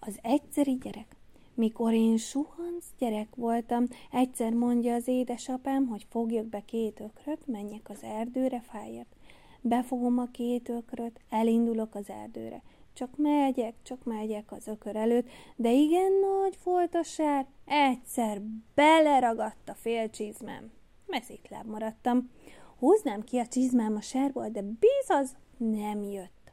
Az egyszeri gyerek. Mikor én suhanc gyerek voltam, egyszer mondja az édesapám, hogy fogjak be 2 ökröt, menjek az erdőre fáért. Befogom a 2 ökröt, elindulok az erdőre. Csak megyek az ökör előtt, de igen nagy volt a sár, egyszer beleragadt a félcsizmám. Meszítláb maradtam. Húznám ki a csizmám a sárból, de az nem jött.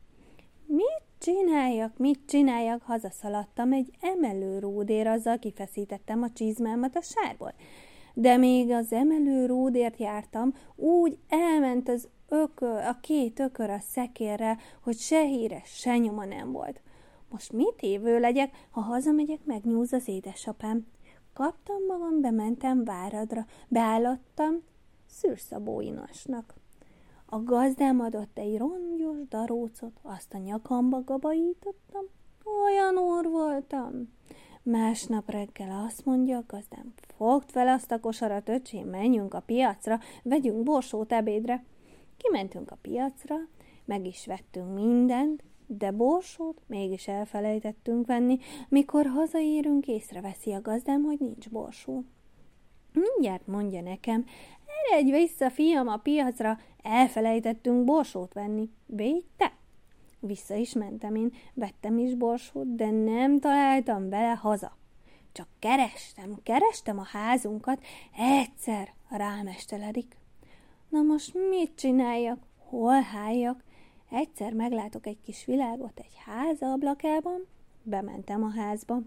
Mit csináljak? Hazaszaladtam egy emelőródér, azzal kifeszítettem a csizmámat a sárból. De még az emelőródért jártam, úgy elment a 2 ökör a szekérre, hogy se híre, se nyoma nem volt. Most mit évő legyek, ha hazamegyek, megnyúz az édesapám. Kaptam magam, bementem Váradra, beállottam Szűrszabó Inasnak. A gazdám adott egy rongyos darócot, azt a nyakamba gabajítottam, olyan úr voltam. Másnap reggel azt mondja a gazdám, fogd fel azt a kosarat, öcsém, menjünk a piacra, vegyünk borsót ebédre. Kimentünk a piacra, meg is vettünk mindent, de borsót mégis elfelejtettünk venni. Mikor hazaérünk, észreveszi a gazdám, hogy nincs borsó. Mindjárt mondja nekem, eredj vissza, fiam, a piacra, elfelejtettünk borsót venni. Végy te? Vissza is mentem én, vettem is borsót, de nem találtam vele haza. Csak kerestem a házunkat, egyszer rám esteledik. Na most mit csináljak? Hol álljak? Egyszer meglátok egy kis világot egy ház ablakában, bementem a házba.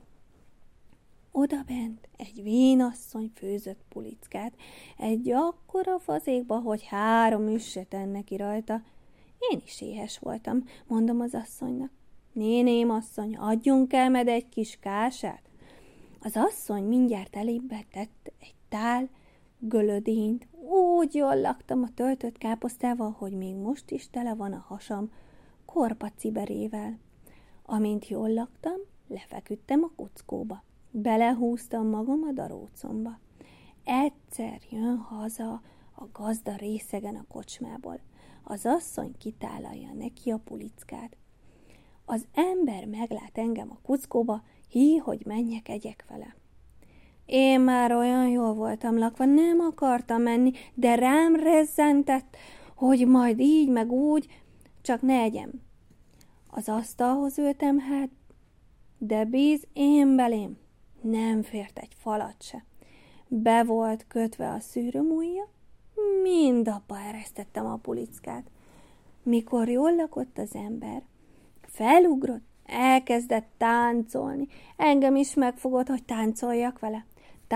Odabent egy vénasszony főzött pulickát, egy akkora fazékba, hogy 3 üsset ennek ki rajta. Én is éhes voltam, mondom az asszonynak. Néném asszony, adjunk el med egy kis kását. Az asszony mindjárt elébe tett egy tál gölödényt. Úgy jól laktam a töltött káposztával, hogy még most is tele van a hasam korpaciberével. Amint jól laktam, lefeküdtem a kuckóba. Belehúztam magam a darócomba. Egyszer jön haza a gazda részegen a kocsmából. Az asszony kitálalja neki a pulickát. Az ember meglát engem a kuckóba, hogy menjek, egyek vele. Én már olyan jól voltam lakva, nem akartam menni, de rám rezzentett, hogy majd így meg úgy, csak ne egyem. Az asztalhoz ültem hát, de én belém nem fért egy falat se. Be volt kötve a szűrőmújja, mind abba eresztettem a pulickát. Mikor jól lakott az ember, felugrott, elkezdett táncolni. Engem is megfogott, hogy táncoljak vele.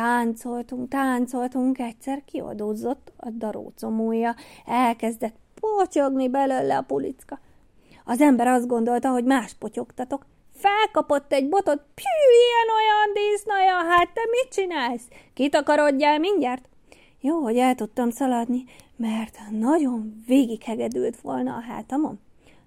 Táncoltunk, egyszer kiadódzott a darócomújja, elkezdett potyogni belőle a pulicka. Az ember azt gondolta, hogy más potyogtatok. Felkapott egy botot, ilyen-olyan dísznaja, hát te mit csinálsz? Kitakarodjál mindjárt? Jó, hogy el tudtam szaladni, mert nagyon végighegedült volna a hátamon.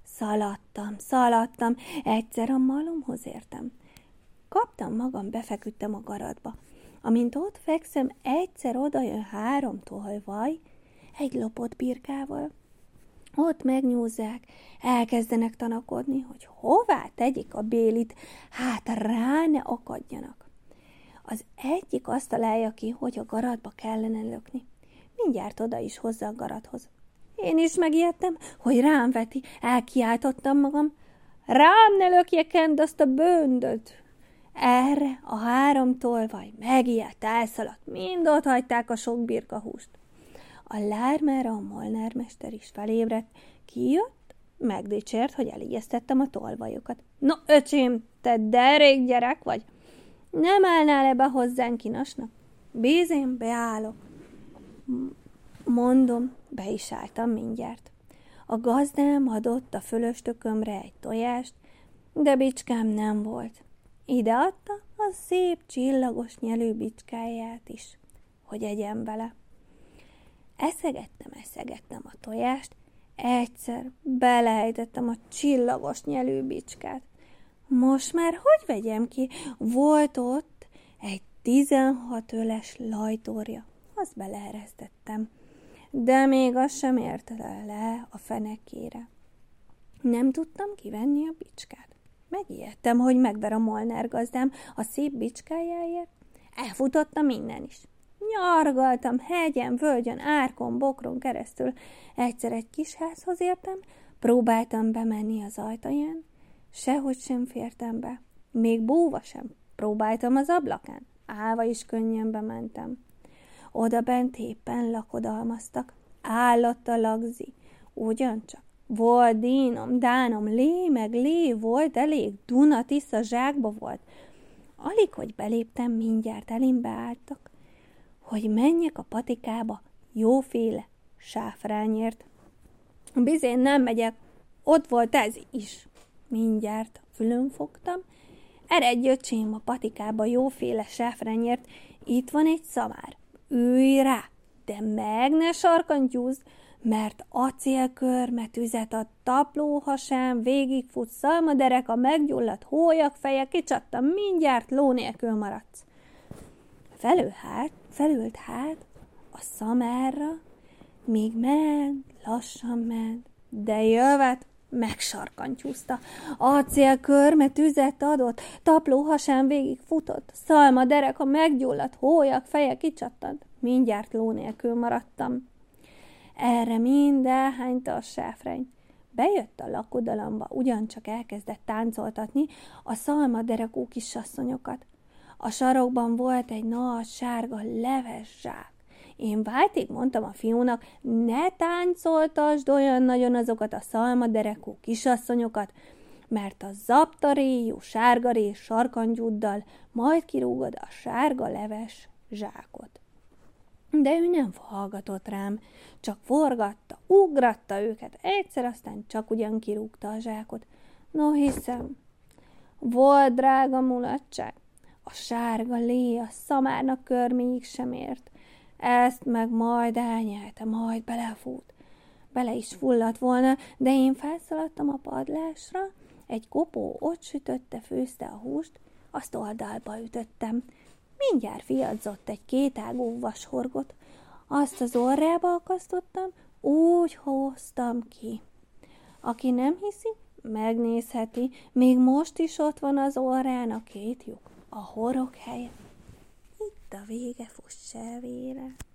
Szaladtam, egyszer a malomhoz értem. Kaptam magam, befeküdtem a garatba. Amint ott fekszem, egyszer odajön 3 tolvaj, egy lopott birkával. Ott megnyúzzák, elkezdenek tanakodni, hogy hová tegyik a bélit, hát rá ne akadjanak. Az egyik azt találja ki, hogy a garatba kellene lökni. Mindjárt oda is hozza a garathoz. Én is megijedtem, hogy rám veti, elkiáltottam magam. Rám ne lökjekend azt a bőndöt! Erre a 3 tolvaj megijedt, elszaladt, mind ott hagyták a sok birkahúst. A lármára a molnármester is felébredt, kijött, megdicsért, hogy elijesztettem a tolvajokat. No, öcsém, te derék gyerek vagy! Nem állnál-e be hozzánk Inasnak? Én beállok. Mondom, be is álltam mindjárt. A gazdám adott a fölöstökömre egy tojást, de bicskám nem volt. Ide adta a szép csillagos nyelű bicskáját is, hogy egyem vele. Eszegettem a tojást, egyszer belejtettem a csillagos nyelű bicskát. Most már hogy vegyem ki? Volt ott egy 16 öles lajtórja, azt beleeresztettem, de még az sem ért le a fenekére. Nem tudtam kivenni a bicskát. Megijedtem, hogy megver a Molnár gazdám a szép bicskájáért. Elfutottam innen is. Nyargaltam hegyen, völgyön, árkon, bokron keresztül. Egyszer egy kis házhoz értem, próbáltam bemenni az ajtaján, sehogy sem fértem be. Még búva sem. Próbáltam az ablakán, állva is könnyen bementem. Oda bent éppen lakodalmaztak. Állott a lagzi. Ugyancsak. Volt dínom, dánom, lé meg lé volt elég, Duna Tisza zsákba volt. Alig, hogy beléptem, mindjárt elémbe álltak, hogy menjek a patikába jóféle sáfrányért. Bizén nem megyek, ott volt ez is. Mindjárt fülön fogtam. Eredj, öcsém, a patikába jóféle sáfrányért, itt van egy szamár. Ülj rá, de meg ne sarkantyúzd, mert acélkörme tüzet ad, taplóhasán, végigfut szalmaderek, a meggyulladt hólyagfeje, kicsattam, mindjárt ló nélkül maradsz. Felült hát a szamárra, míg ment, lassan ment, de jövet megsarkantyúzta. Acélkörme tüzet adott, taplóhasán végigfutott, szalmaderek, a meggyulladt hólyagfeje, kicsattant, mindjárt ló nélkül maradtam. Erre mind elhányta a sáfrány. Bejött a lakodalomba, ugyancsak elkezdett táncoltatni a szalmaderekú kisasszonyokat. A sarokban volt egy nagy sárga leves zsák. Én váltig mondtam a fiúnak, ne táncoltasd olyan nagyon azokat a szalmaderekú kisasszonyokat, mert a zaptaréjú sárgarés sarkantyúddal majd kirúgod a sárga leves zsákot. De ő nem hallgatott rám, csak forgatta, ugratta őket, egyszer aztán csak ugyan kirúgta a zsákot. No hiszem, volt drága mulatság, a sárga lé a szamárnak körméig sem ért. Ezt meg majd elnyelte, majd belefut. Bele is fulladt volna, de én felszaladtam a padlásra, egy kopó ott sütötte, főzte a húst, azt oldalba ütöttem. Mindjárt fiadzott egy kétágú vashorgot, azt az orrába akasztottam, úgy hoztam ki. Aki nem hiszi, megnézheti, még most is ott van az orrán a két lyuk, a horog helye. Itt a vége, fuss el vére.